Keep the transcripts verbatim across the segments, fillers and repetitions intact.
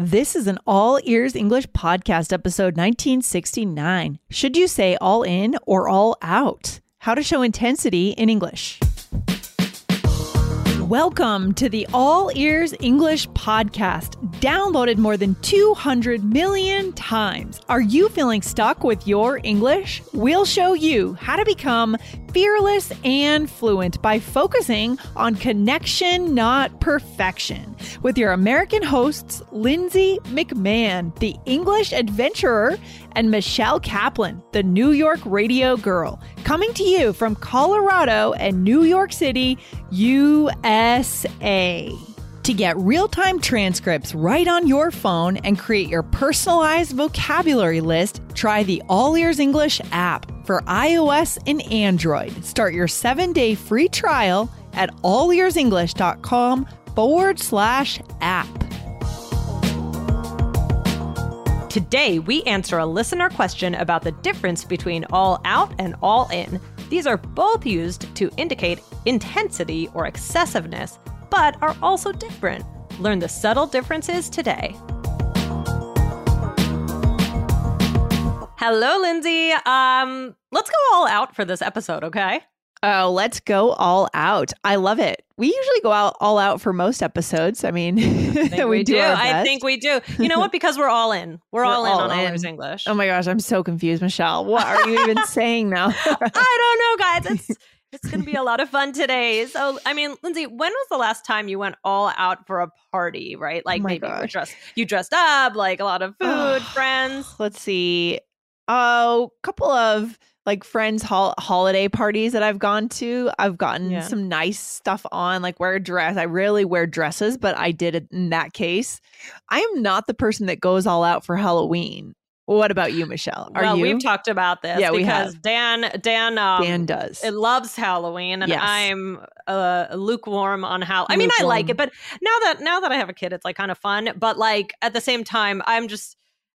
This is an All Ears English podcast, episode nineteen sixty-nine. Should you say all in or all out? How to show intensity in English. Welcome to the All Ears English podcast, downloaded more than two hundred million times. Are you feeling stuck with your English? We'll show you how to become fearless and fluent by focusing on connection, not perfection. With your American hosts, Lindsay McMahon, the English adventurer, and Michelle Kaplan, the New York radio girl, coming to you from Colorado and New York City, U S A. To get real-time transcripts right on your phone and create your personalized vocabulary list, try the All Ears English app for iOS and Android. Start your seven-day free trial at allearsenglish.com forward slash app. Today, we answer a listener question about the difference between all out and all in. These are both used to indicate intensity or excessiveness, but are also different. Learn the subtle differences today. Hello, Lindsay. Um, let's go all out for this episode, okay? Oh, let's go all out. I love it. We usually go out all out for most episodes. I mean, I we, we do. do. Our I best. think we do. You know what? Because we're all in. We're, We're all in all on All in. Ears English. Oh my gosh, I'm so confused, Michelle. What are you even saying now? I don't know, guys. It's it's going to be a lot of fun today. So, I mean, Lindsay, when was the last time you went all out for a party, right? Like Oh my maybe you, were gosh. dressed, you dressed up, like a lot of food, friends. Let's see. Oh, a couple of like friends' hol- holiday parties that I've gone to. I've gotten Yeah. some nice stuff on, like wear a dress. I rarely wear dresses, but I did it in that case. I am not the person that goes all out for Halloween. What about you, Michelle? Are well, you? we've talked about this Yeah, we because have. Dan, Dan, um, Dan does. it loves Halloween, and Yes. I'm uh, lukewarm on how. I mean, I like it, but now that now that I have a kid, it's like kind of fun. But like at the same time, I'm just.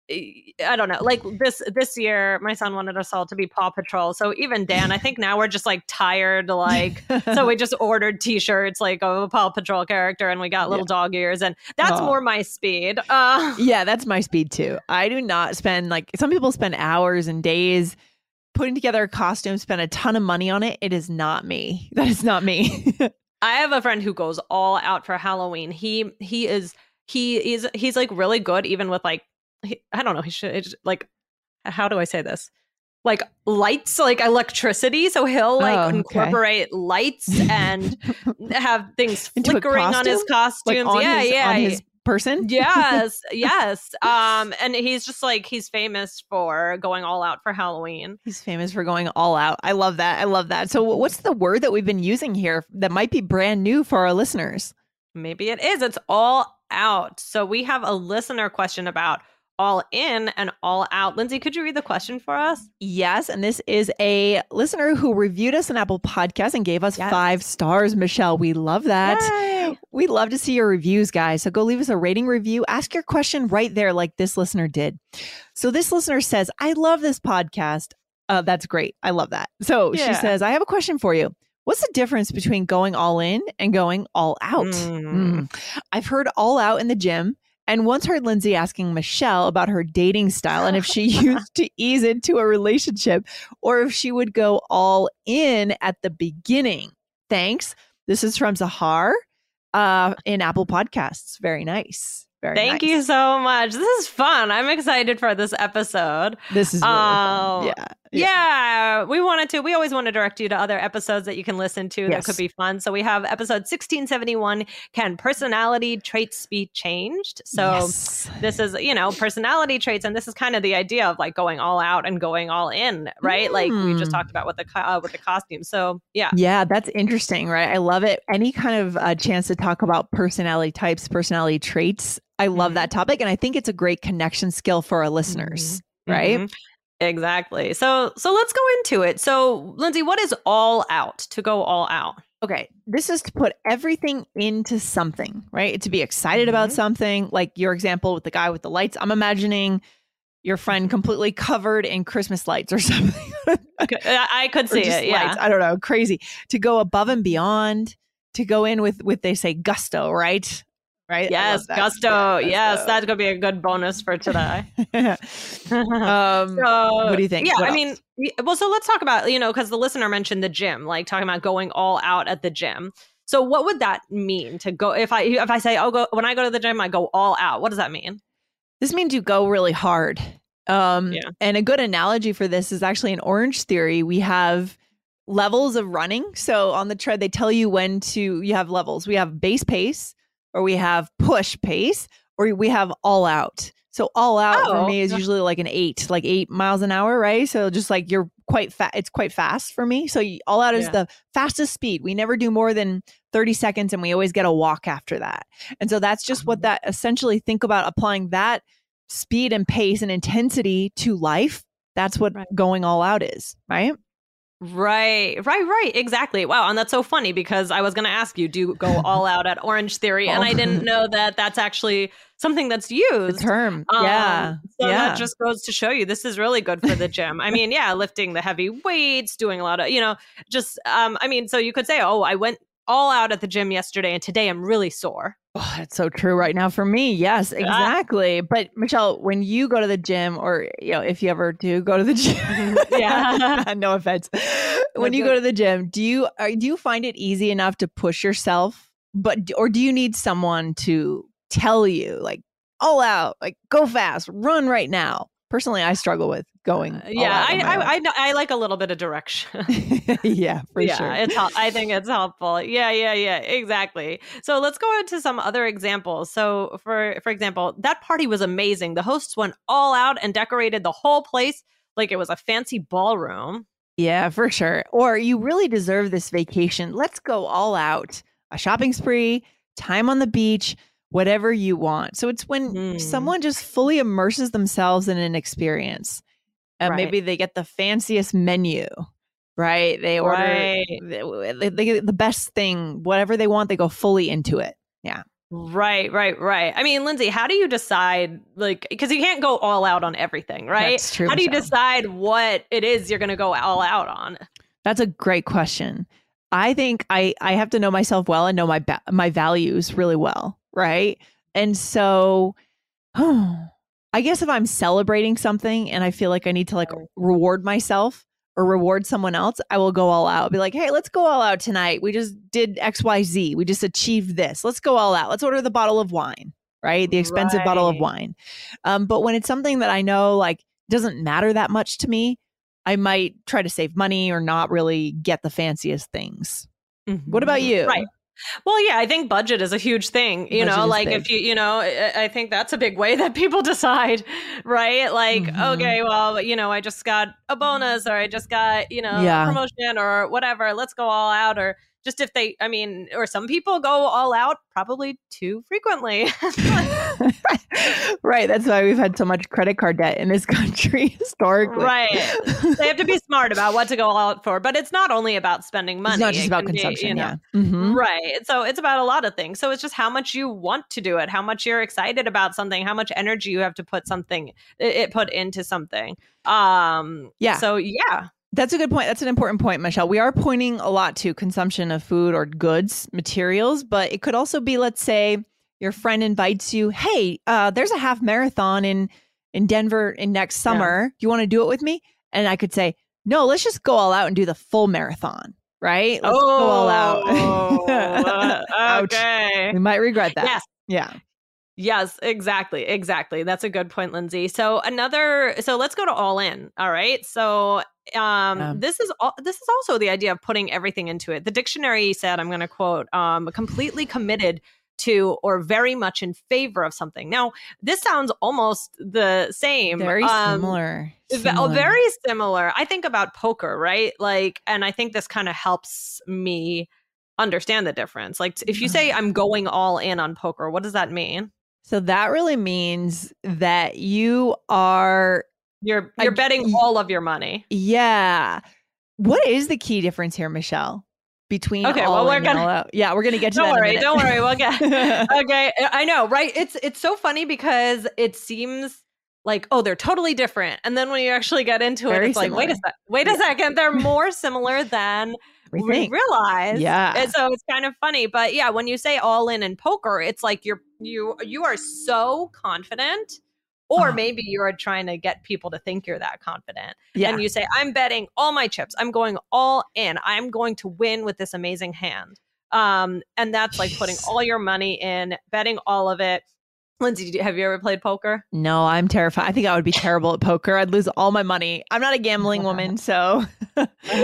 I don't know. Like this this year, my son wanted us all to be Paw Patrol. So even Dan, I think now we're just like tired. Like, so we just ordered T-shirts like of a Paw Patrol character, and we got little Yeah. dog ears, and that's Aw. more my speed. Uh, Yeah, that's my speed too. I do not spend like some people spend hours and days putting together a costume, spend a ton of money on it. It is not me. That is not me. I have a friend who goes all out for Halloween. He he is he is he's like really good, even with like. He, I don't know. He should it's like. How do I say this? Like lights, like electricity. So he'll like Oh, okay. incorporate lights and have things Into a flickering on his costume? Like costumes. on yeah, his, yeah, on his person. yes, yes. Um, and he's just like he's famous for going all out for Halloween. He's famous for going all out. I love that. I love that. So what's the word that we've been using here that might be brand new for our listeners? Maybe it is. It's all out. So we have a listener question about all in and all out. Lindsay, could you read the question for us? Yes. And this is a listener who reviewed us on Apple Podcasts and gave us Yes. five stars, Michelle. We love that. Yay. We love to see your reviews, guys. So go leave us a rating review. Ask your question right there like this listener did. So this listener says, I love this podcast. Uh, that's great. I love that. So she Yeah. says, I have a question for you. What's the difference between going all in and going all out? Mm. Mm. I've heard all out in the gym. And once heard Lindsay asking Michelle about her dating style and if she used to ease into a relationship or if she would go all in at the beginning. Thanks. This is from Zahar uh, in Apple Podcasts. Very nice. Very Thank nice. you so much. This is fun. I'm excited for this episode. This is really Oh, fun. Yeah. Yeah, we wanted to. We always want to direct you to other episodes that you can listen to that Yes. could be fun. So we have episode sixteen seventy-one, Can Personality Traits Be Changed? So Yes. this is, you know, personality traits. And this is kind of the idea of like going all out and going all in, right? Like we just Mm. talked about with the, co- uh, with the costume. So yeah. Yeah, that's interesting, right? I love it. Any kind of uh, chance to talk about personality types, personality traits. I love Mhm. that topic. And I think it's a great connection skill for our listeners, right? Mhm. Exactly. So so let's go into it. So Lindsay, what is all out? To go all out? Okay, this is to put everything into something, right? To be excited about Mhm. something, like your example with the guy with the lights. I'm imagining your friend completely covered in Christmas lights or something. Okay, I I could Or see just it. Yeah. lights. I don't know, crazy. To go above and beyond, to go in with with they say gusto, right? right? Yes, that. gusto. Yeah, yes, gusto. that's gonna be a good bonus for today. um, so, what do you think? Yeah, What I else? mean, well, so let's talk about, you know, because the listener mentioned the gym, like talking about going all out at the gym. So what would that mean to go? If I if I say, oh, go when I go to the gym, I go all out. What does that mean? This means you go really hard. Um, Yeah. And a good analogy for this is actually in Orange Theory. We have levels of running. So on the tread, they tell you when to, you have levels. We have base pace, or we have push pace, or we have all out. So all out Oh, for me is yeah. usually like an eight, like eight miles an hour, right? So just like you're quite fast, it's quite fast for me. So you, all out is Yeah. the fastest speed. We never do more than thirty seconds, and we always get a walk after that. And so that's just what that essentially, think about applying that speed and pace and intensity to life. That's what Right. going all out is, right? Right, right, right. Exactly. Wow. And that's so funny because I was going to ask you, do you go all out at Orange Theory? And I didn't know that that's actually something that's used. The term. Um, yeah. So yeah. that just goes to show you this is really good for the gym. I mean, yeah, lifting the heavy weights, doing a lot of, you know, just, um, I mean, so you could say, oh, I went all out at the gym yesterday and today I'm really sore. Oh, that's so true right now for me. Yes, exactly. But Michelle, when you go to the gym, or, you know, if you ever do go to the gym, yeah, no offense. When you go to the gym, do you are, do you find it easy enough to push yourself, but or do you need someone to tell you, like, all out, like, go fast, run right now? Personally, I struggle with going. Uh, yeah, all out I, I, I I like a little bit of direction. yeah, for yeah, sure. it's hel- I think it's helpful. Yeah, yeah, yeah, exactly. So let's go into some other examples. So for for example, that party was amazing. The hosts went all out and decorated the whole place like it was a fancy ballroom. Yeah, for sure. Or you really deserve this vacation. Let's go all out. A shopping spree, time on the beach, whatever you want. So it's when Mm. someone just fully immerses themselves in an experience. Uh, Right. Maybe they get the fanciest menu, right? They order Right. they, they get the best thing, whatever they want, they go fully into it. Yeah. Right, right, right. I mean, Lindsay, how do you decide, like, because you can't go all out on everything, right? That's true, How do you Michelle. decide what it is you're going to go all out on? That's a great question. I think I, I have to know myself well and know my ba- my values really well, right? And so, oh, I guess if I'm celebrating something and I feel like I need to like reward myself or reward someone else, I will go all out. Be like, hey, let's go all out tonight. We just did X Y Z. We just achieved this. Let's go all out. Let's order the bottle of wine, right? The expensive bottle of Right. wine. Um, but when it's something that I know like doesn't matter that much to me, I might try to save money or not really get the fanciest things. What about you? Right. Well, yeah, I think budget is a huge thing. You Budget know, is like big. if you, you know, I, I think that's a big way that people decide, right? Like, Mhm. okay, well, you know, I just got a bonus or I just got, you know, Yeah. a promotion or whatever. Let's go all out. Or just if they, I mean, or some people go all out probably too frequently. Right. That's why we've had so much credit card debt in this country historically. Right. They have to be smart about what to go all out for. But it's not only about spending money. It's not just It about can be, consumption. you know, Yeah. Mhm. Right. So it's about a lot of things. So it's just how much you want to do it, how much you're excited about something, how much energy you have to put something it, it put into something. Um Yeah. So yeah. That's a good point. That's an important point, Michelle. We are pointing a lot to consumption of food or goods, materials, but it could also be, let's say, your friend invites you, hey, uh, there's a half marathon in in Denver in next summer. You want to do it with me? And I could say, no, let's just go all out and do the full marathon, right? Let's oh, go all out. uh, Ouch. okay. We might regret that. Yes. Yeah. Yes, exactly. Exactly. That's a good point, Lindsay. So another so let's go to all in. All right. So um Yeah. this is all this is also the idea of putting everything into it. The dictionary said, I'm going to quote, um completely committed to or very much in favor of something. Now, this sounds almost the same. Very um, similar. ve- Similar. Very similar. I think about poker, right? Like, and I think this kind of helps me understand the difference. Like, if you say I'm going all in on poker, what does that mean? So that really means that you are, You're I- you're betting all of your money. yeah. What is the key difference here, Michelle? Between Okay, all well, we're in gonna- and all out? Yeah, we're gonna get to Don't that. worry, in a don't minute. worry. We'll get okay. I know, right? It's it's so funny because it seems like, oh, they're totally different, and then when you actually get into Very it, it's like, wait a similar. sec, wait a second, they're more similar than we, we realize. Yeah. And so it's kind of funny. But yeah, when you say all in in poker, it's like you're you you are so confident. Or uh, maybe you're trying to get people to think you're that confident. Yeah. And you say, I'm betting all my chips. I'm going all in. I'm going to win with this amazing hand. Um, and that's like putting all your money in, betting all of it. Lindsay, have you ever played poker? No, I'm terrified. I think I would be terrible at poker. I'd lose all my money. I'm not a gambling woman, so. um.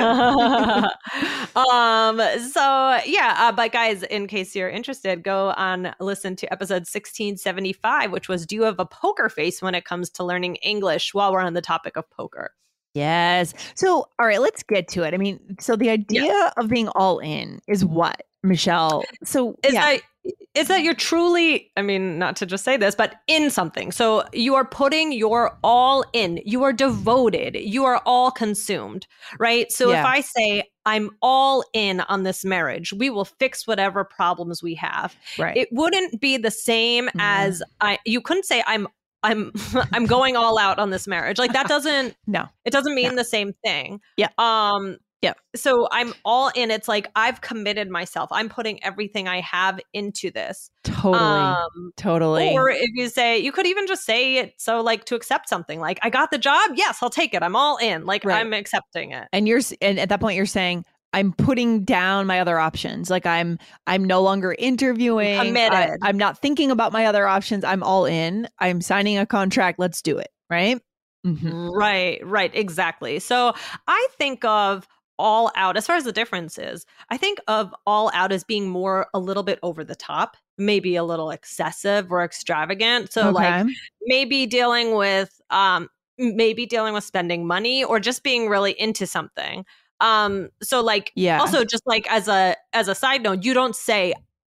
So yeah, uh, but guys, in case you're interested, go on listen to episode sixteen seventy-five, which was "Do you have a poker face when it comes to learning English?" While we're on the topic of poker. Yes. So, all right, let's get to it. I mean, so the idea yeah. of being all in is what, Michelle? So is yeah. that is that you're truly, I mean, not to just say this, but in something. So you are putting your all in. You are devoted. You are all consumed, right? So yeah. if I say I'm all in on this marriage, we will fix whatever problems we have. Right. It wouldn't be the same mm. as I. You couldn't say I'm. I'm I'm going all out on this marriage. Like that doesn't no. It doesn't mean no. the same thing. Yeah. Um yeah. So I'm all in. It's like I've committed myself. I'm putting everything I have into this. Totally. Um, totally. Or if you say, you could even just say it so like to accept something like I got the job. Yes, I'll take it. I'm all in. Like right. I'm accepting it. And you're and at that point you're saying I'm putting down my other options. Like I'm, I'm no longer interviewing. I'm committed. I, I'm not thinking about my other options. I'm all in. I'm signing a contract. Let's do it. Right. Mm-hmm. Right. Right. Exactly. So I think of all out as far as the difference is. I think of all out as being more a little bit over the top, maybe a little excessive or extravagant. So okay. like maybe dealing with, um, maybe dealing with spending money or just being really into something. Um, so like, yeah. also just like as a, as a side note, you don't say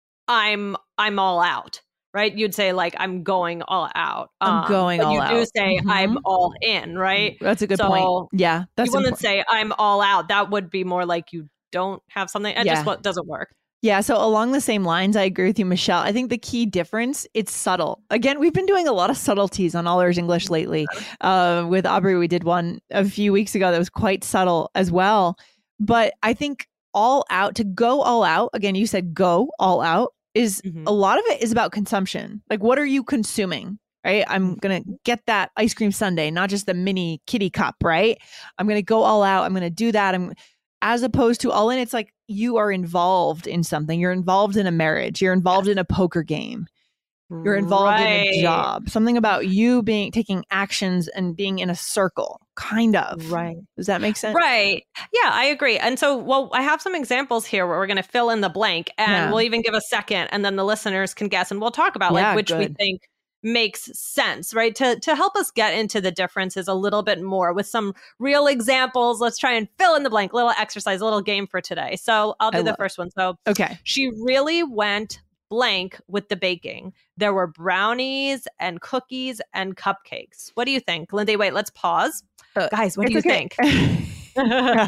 I'm, I'm all out, right? You'd say like, I'm going all out. Um, I'm going all you out. You do say mm-hmm. I'm all in, right? That's a good so point. Yeah. That's you wouldn't important. say I'm all out. That would be more like you don't have something. It yeah. just what doesn't work. Yeah. So along the same lines, I agree with you, Michelle. I think the key difference, it's subtle. Again, we've been doing a lot of subtleties on All Ears English lately. Uh, with Aubrey, we did one a few weeks ago that was quite subtle as well. But I think all out, to go all out, again, you said go all out, is mm-hmm. a lot of it is about consumption. Like, what are you consuming? Right? I'm going to get that ice cream sundae, not just the mini kitty cup, right? I'm going to go all out. I'm going to do that. I'm as opposed to all in, it's like you are involved in something. You're involved in a marriage. You're involved in a poker game. You're involved right. in a job. Something about you being taking actions and being in a circle, kind of. Right. Does that make sense? Right. Yeah, I agree. And so, well, I have some examples here where we're going to fill in the blank, and yeah. we'll even give a second, and then the listeners can guess, and we'll talk about yeah, like which good. we think makes sense, right? To to help us get into the differences a little bit more with some real examples. Let's try and fill in the blank. Little exercise, a little game for today. So I'll do I the love- first one. So okay, she really went blank with the baking. There were brownies and cookies and cupcakes. What do you think, Lindsay? Wait, let's pause, uh, guys. What do you okay. think?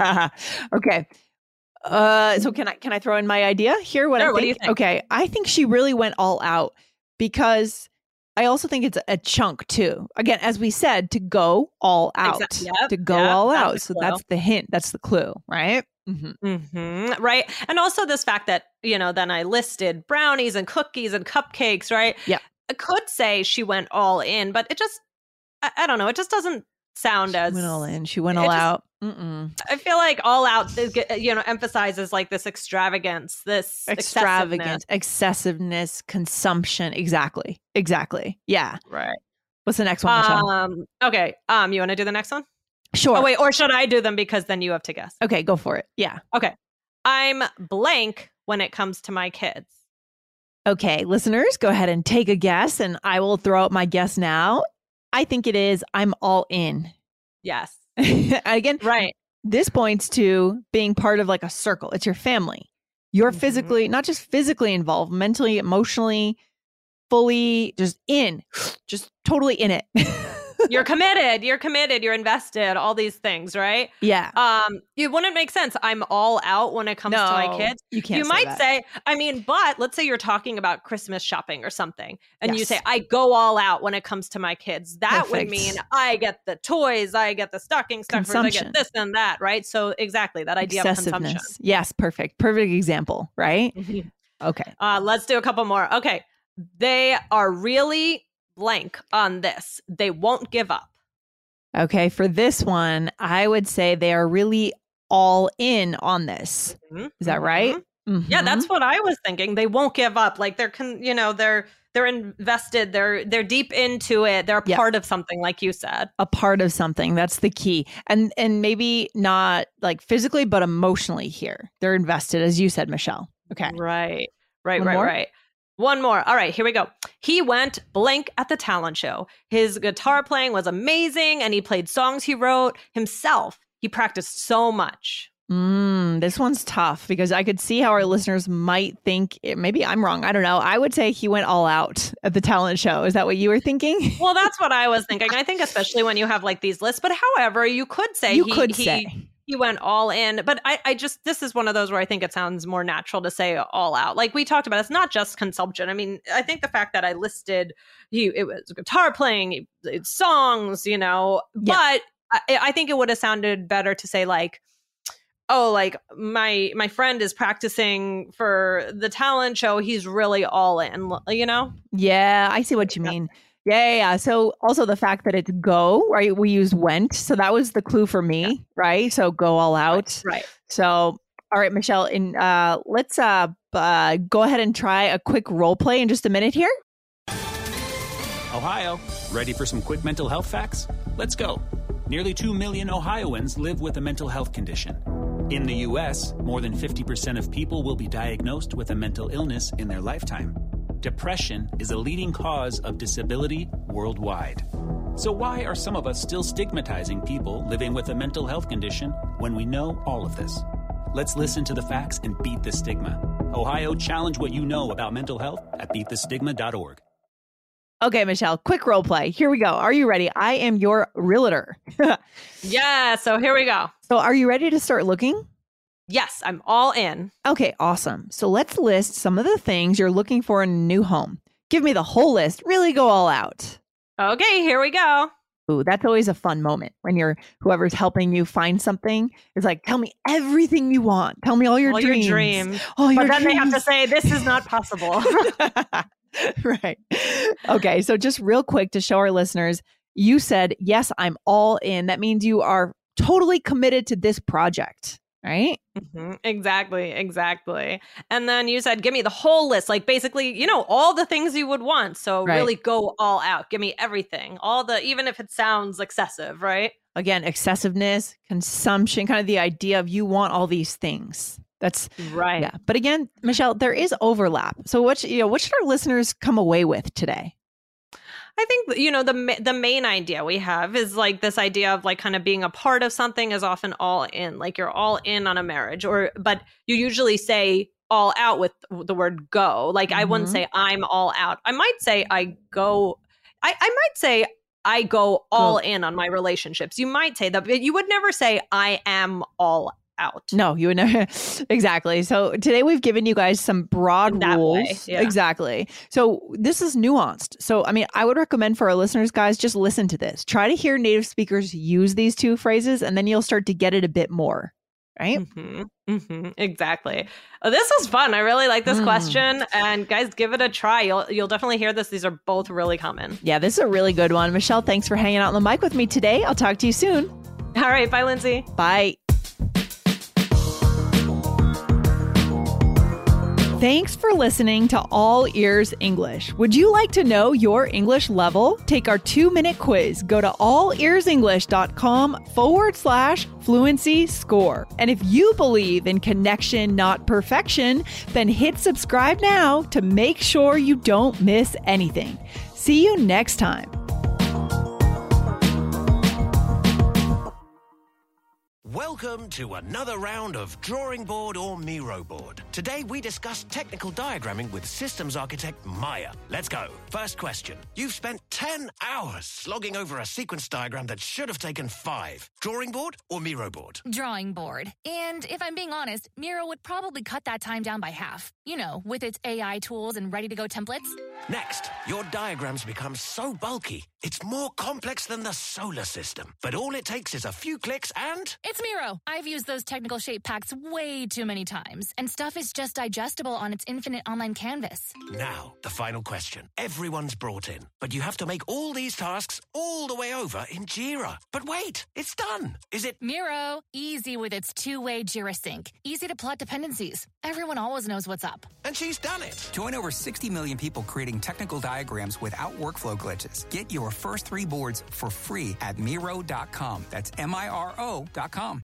okay. Uh, so can I can I throw in my idea here? What sure, I think? What do you think? Okay, I think she really went all out because I also think it's a chunk too. Again, as we said, to go all out, exactly. yep. to go yep. all that's out. So that's the hint. That's the clue, right? Mm-hmm. Mm-hmm. Right. And also this fact that, you know, then I listed brownies and cookies and cupcakes, right? Yeah. I could say she went all in, but it just, I, I don't know. It just doesn't sound she as. went all in. She went all just, out. Mm-mm. I feel like all out, you know, emphasizes like this extravagance, this extravagance, excessiveness. excessiveness, consumption. Exactly. Exactly. Yeah. Right. What's the next one, Michelle? Um, okay. Um, you want to do the next one? Sure. Oh, wait. Or should I do them because then you have to guess? Okay, go for it. Yeah. Okay. I'm blank when it comes to my kids. Okay, listeners, go ahead and take a guess, and I will throw out my guess now. I think it is I'm all in. Yes. Again, right. This points to being part of like a circle. It's your family. You're mm-hmm. physically, not just physically involved, mentally, emotionally, fully just in, just totally in it. You're committed. You're committed. You're invested. All these things, right? Yeah. Um, it wouldn't make sense. I'm all out when it comes no, to my kids. You can't. You say might that. say, I mean, but let's say you're talking about Christmas shopping or something, and yes. you say, I go all out when it comes to my kids. That Perfect. would mean I get the toys, I get the stocking stuffers, I get this and that, right? So exactly that idea of consumption. Yes, perfect. Perfect example, right? Okay. Uh, let's do a couple more. Okay. They are really blank on this. They won't give up. Okay. For this one, I would say they are really all in on this. Mm-hmm. Is that right? Mm-hmm. Yeah, that's what I was thinking. They won't give up. Like they're, con- you know, they're they're invested. They're they're deep into it. They're a yep. part of something, like you said. A part of something. That's the key. And and maybe not like physically, but emotionally here. They're invested, as you said, Michelle. Okay. Right. Right. One right. more? Right. One more. All right, here we go. He went blank at the talent show. His guitar playing was amazing, and he played songs he wrote himself. He practiced so much. Mm, this one's tough because I could see how our listeners might think, it, maybe I'm wrong. I don't know. I would say he went all out at the talent show. Is that what you were thinking? Well, that's what I was thinking. I think especially when you have like these lists. But however, you could say you he, could he, say. He went all in, but I, I just, this is one of those where I think it sounds more natural to say all out. Like we talked about, it's not just consumption. I mean, I think the fact that I listed, he, it was guitar playing, it's songs, you know, yeah. but I, I think it would have sounded better to say like, oh, like my, my friend is practicing for the talent show. He's really all in, you know? Yeah, I see what you mean. Yeah, yeah, yeah. So also the fact that it's go, right? We use went. So that was the clue for me, yeah. right? So go all out. Right. right. So, all right, Michelle, in, uh, let's uh, uh, go ahead and try a quick role play in just a minute here. Ohio, ready for some quick mental health facts? Let's go. Nearly two million Ohioans live with a mental health condition. In the U S, more than fifty percent of people will be diagnosed with a mental illness in their lifetime. Depression is a leading cause of disability worldwide. So why are some of us still stigmatizing people living with a mental health condition when we know all of this? Let's listen to the facts and beat the stigma. Ohio, challenge what you know about mental health at beat the stigma dot org. Okay, Michelle, quick role play. Here we go. Are you ready? I am your realtor. Yeah, so here we go. So are you ready to start looking? Yes, I'm all in. Okay, awesome. So let's list some of the things you're looking for in a new home. Give me the whole list. Really go all out. Okay, here we go. Ooh, that's always a fun moment when you're whoever's helping you find something is like, tell me everything you want. Tell me all your all dreams. Your dreams. All your but then dreams. they have to say, this is not possible. Right. Okay, so just real quick to show our listeners, you said, yes, I'm all in. That means you are totally committed to this project. Right? Mm-hmm. Exactly. Exactly. And then you said, give me the whole list, like basically, you know, all the things you would want. So right. really go all out. Give me everything, all the, even if it sounds excessive, right? Again, excessiveness, consumption, kind of the idea of you want all these things. That's right. Yeah. But again, Michelle, there is overlap. So what, you know, what should our listeners come away with today? I think, you know, the the main idea we have is like this idea of like kind of being a part of something is often all in, like you're all in on a marriage, or but you usually say all out with the word go. Like mm-hmm. I wouldn't say I'm all out. I might say I go. I, I might say I go all go. in on my relationships. You might say that, but you would never say I am all out. No, you would never. Exactly. So today we've given you guys some broad that rules. Way, yeah. Exactly. So this is nuanced. So, I mean, I would recommend for our listeners, guys, just listen to this. Try to hear native speakers use these two phrases, and then you'll start to get it a bit more. Right? Mm-hmm. Mm-hmm. Exactly. Oh, this was fun. I really like this mm. question. And guys, give it a try. You'll you'll definitely hear this. These are both really common. Yeah, this is a really good one. Michelle, thanks for hanging out on the mic with me today. I'll talk to you soon. All right. Bye, Lindsay. Bye. Thanks for listening to All Ears English. Would you like to know your English level? Take our two-minute quiz. Go to allearsenglish.com forward slash fluency score. And if you believe in connection, not perfection, then hit subscribe now to make sure you don't miss anything. See you next time. Welcome to another round of Drawing Board or Miro Board. Today we discuss technical diagramming with systems architect Maya. Let's go. First question. You've spent ten hours slogging over a sequence diagram that should have taken five. Drawing board or Miro board? Drawing board. And if I'm being honest, Miro would probably cut that time down by half. You know, with its A I tools and ready-to-go templates. Next, your diagrams become so bulky, it's more complex than the solar system. But all it takes is a few clicks and... It's Miro. I've used those technical shape packs way too many times, and stuff is just digestible on its infinite online canvas. Now, the final question. Everyone's brought in, but you have to make all these tasks all the way over in Jira. But wait, it's done. Is it... Miro. Easy with its two-way Jira sync. Easy to plot dependencies. Everyone always knows what's up. And she's done it. Join over sixty million people creating technical diagrams without workflow glitches. Get your first three boards for free at Miro dot com. That's M I R O dot com.